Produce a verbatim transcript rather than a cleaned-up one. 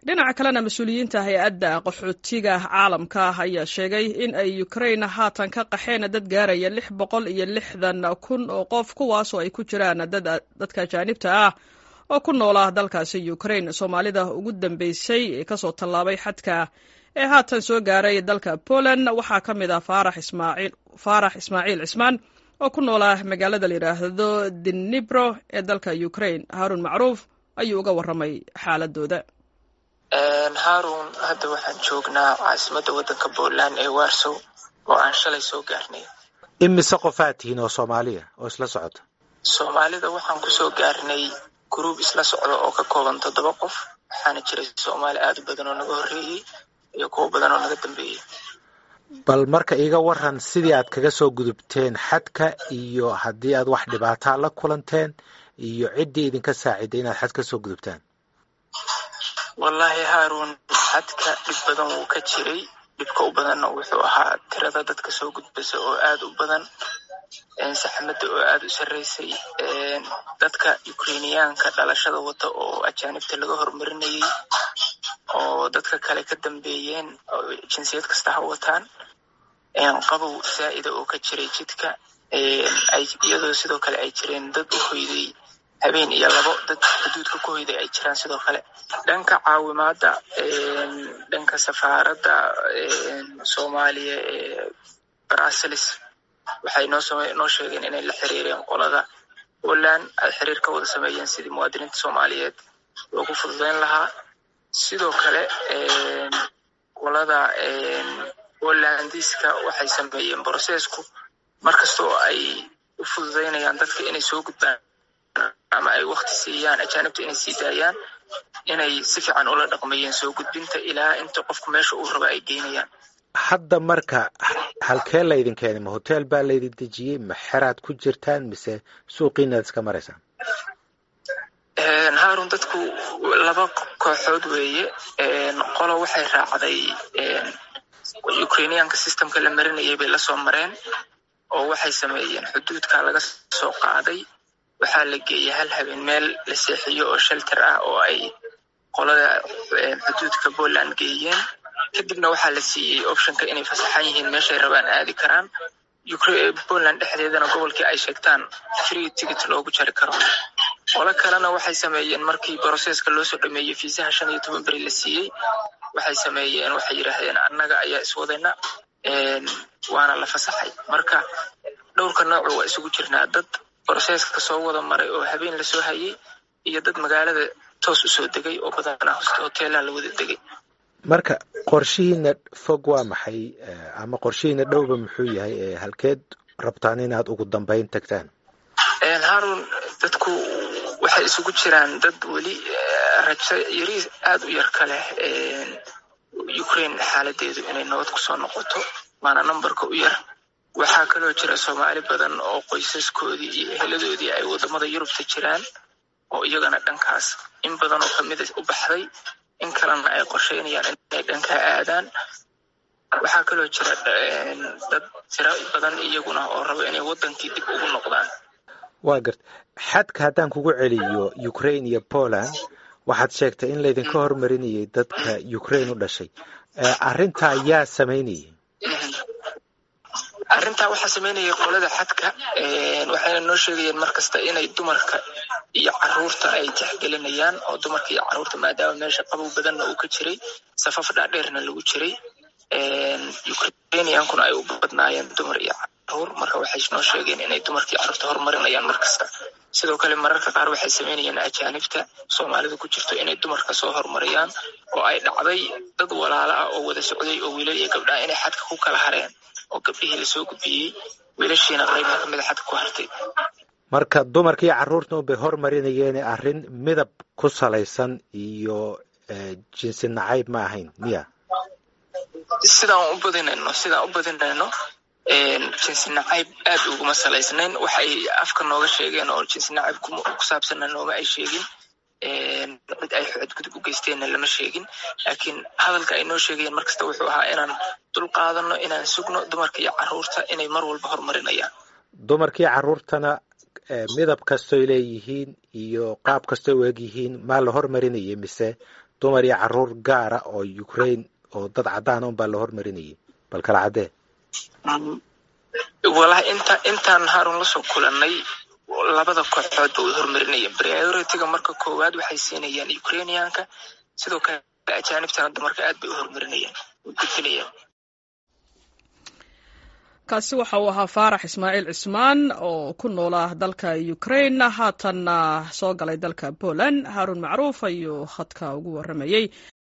dhinaca kalena mas-uuliyiinta hay-adda qaxootiga caalamka ayaa sheegay in ay Ukraine haatan ka qaxeen dad gaaraya lix boqol iyo lixdan kun oo qof kuwaasoo ay ku jiraan dadka ajaanibta ah oo ku noolaa dalkaasi Ukraine. Soomaalida ugu dambeysay ee kasoo tallaabay xadka ee haatan soo gaaray dalka Poland waxaa ka mid ah Faarax Ismaaciil Faarax Ismaaciil Cismaan oo ku noolaa magaalada la yiraahdo Dnipro ee dalka Ukraine. Harun Macruuf ayuu uga warramay xaaladooda. Harun, hadda waxaan joognaa caasimadda waddanka Poland ee Warsaw oo aan shalay soo gaarnay. Imise qofaatihiin oo Soomaaliya oo isla socota? Soomaalida waxaan ku soo gaarnay group isla socda oo ka kooban toddoba qof. Waxaana jiray Soomaali aad u badan oo naga horreeyay iyo kuwo badan oo naga dambeeyay. Bal marka iga waran sidii aad kaga soo gudubteen xadka iyo haddii aad wax dhibaato la kulanteen iyo ciddii idinka saaciday inaad xad ka soo gudubtaan. Wallahi Harun, xadka dhib badan wuu ka jiray. Dhibka u badanna wuxuu ahaa tirada dadka soo gudbasa oo aad u badan, saxmadda oo aad u sarreysay, dadka Ukrainiyaanka dhalashada wata oo ajaanibta laga hormarinayay oo dadka kale ka dambeeyeen oo jinsiyad kasta ha wataan, qabow zaa'ida oo ka jiray jidka, iyadoo sidoo kale ay jireen dad u hoyday habeen iyo labo dad xuduudka ku hoyday ay jiraan. Sidoo kale dhanka caawimaadda, dhanka safaaradda Soomaaliya ee Brussels waxay noo samay noo sheegeen inay la xiriireen qolada Poland, ay xiriir ka wada sameeyeen sidii muwaadiniinta Soomaaliyeed loogu fududeyn lahaa. Sidoo kale qolada Polandiska waxay sameeyeen processku markastoo ay u fududeynayaan dadka inay soo gudbaan ama ay waqti siiyaan ajaanibta inay sii daayaan, inay si fiican ula dhaqmayeen soo gudbinta ilaa inta qofku meesha uu rabo ay geynayaan. Hadda marka halkee laydin keenay? Ma hotel baa laydin dejiyey? Ma xeraad ku jirtaan mise suuqiinaad iska maraysaan? Harun, dadku laba kooxood weeye. Qolo waxay raacday Ukrainiyaanka systemka la marinayay bay la soo mareen oo waxay sameeyeen xuduudka laga soo qaaday. Waxaa la geeyay hal habeen meel la seexiyo oo shelter ah oo ay qolada xuduudka Poland geeyeen. Kadibna waxaa la siiyey optionka inay fasaxan yihiin meeshay rabaan aadi karaan. Poland dhexdeedana gobolkii ay sheegtaan free ticket loogu jari karo. Qola kalena waxay sameeyeen markii processka loo soo dhameeyay fiisaha shan iyo toban beri la siiyey, waxay sameeyeen waxay yiraahdeen annaga ayaa iswadayna waana la fasaxay. Marka dhowrka nooc waa isugu jirnaa dad processka soo wada maray oo habeen la soo hayay iyo dad magaalada toos u soo degay oo badanaa hoteelaha la wada degay. Marka qorshihiina fog waa maxay ama qorshihiina dhowba muxuu yahay ee halkeed rabtaan inaad ugu dambeyn tagtaan? Harun, dadku waxay isugu jiraan dad weli rajo yari aad u yar ka leh Ukraine xaaladeedu inay nabad ku soo noqoto, waana numberka u yar. Waxaa kaloo jira Soomaali badan oo qoysaskoodii iyo eheladoodii ay wadamada Yurubta jiraan oo iyagana dhankaas in badan oo kamid u baxday, in kalena ay qorsheynayaan inay dhanka aadaan. Waxaa kaloo jira dad tiro badan iyaguna oo raba inay wadankii dib ugu noqdaan. Waa gart xadka haddaan kugu celiyo Ukraine iyo Poland waxaad sheegtay in laydinka hormarinayay dadka Ukraine u dhashay. Arrintaa yaa sameynayay? Arrintaa waxaa sameynayay qolada xadka. Waxayna noo sheegayeen markasta inay dumarka iyo carruurta ay tixgelinayaan oo dumarka iyo carruurta maadaama meesha qabow badanna uu ka jiray, safaf dhaadheerna lagu jiray, Ukrainiyankuna ay u badnaayeen dumar iyo carruur. Marka waxay noo sheegeen inay dumarka iyo carruurta horumarinayaan markasta. Sidoo kale mararka qaar waxay sameynayeen ajaanibta Soomaalida ku jirto inay dumarka soo horumariyaan oo ay dhacday dad walaalo ah oo wada socday oo wiilal iyo gabdhaha inay xadka ku kala hareen oo gabdhihii la soo gudbiyey, wiilashiina qayb ka mid ah xadka ku hartay. Marka dumarka iyo carruurta bay horumarinayeen arrin midab ku salaysan iyo jinsi nacayb ma ahayn miya? Sidaan u badinayno sidaan u badinayno jinsi nacayb aad uguma salaysnayn. Waxay afka nooga sheegeen oo jinsi nacayb ku saabsanna nooma ay sheegin, mid ay xadgudub u geysteenna lama sheegin. Laakiin hadalka ay noo sheegayeen markasta wuxuu ahaa inaan dul qaadano, inaan sugno dumarka iyo carruurta inay mar walba horumarinayaan. Dumarka iyo carruurtana midab kastoy leeyihiin iyo qaab kastoy u eg yihiin maa la hormarinayay mise dumar iyo caruur gaara oo Ukraine oo dad cadaan ah baa la hormarinayay bal kala cadee walahi inta intaan Harun la soo kulanay labada kooxood oo hormarinayay priority-ga marka koowaad waxay siinayaan Ukrainianka sidoo kale ajaanibtana dumarka aad bay u hormarinayaan u gudbinayaan kaasi waxa uu ahaa Faarax Ismaaciil Cismaan oo ku noolaa dalka Ukraine haatan soo galay dalka Poland Harun Macruuf ayuu khadka ugu waramayay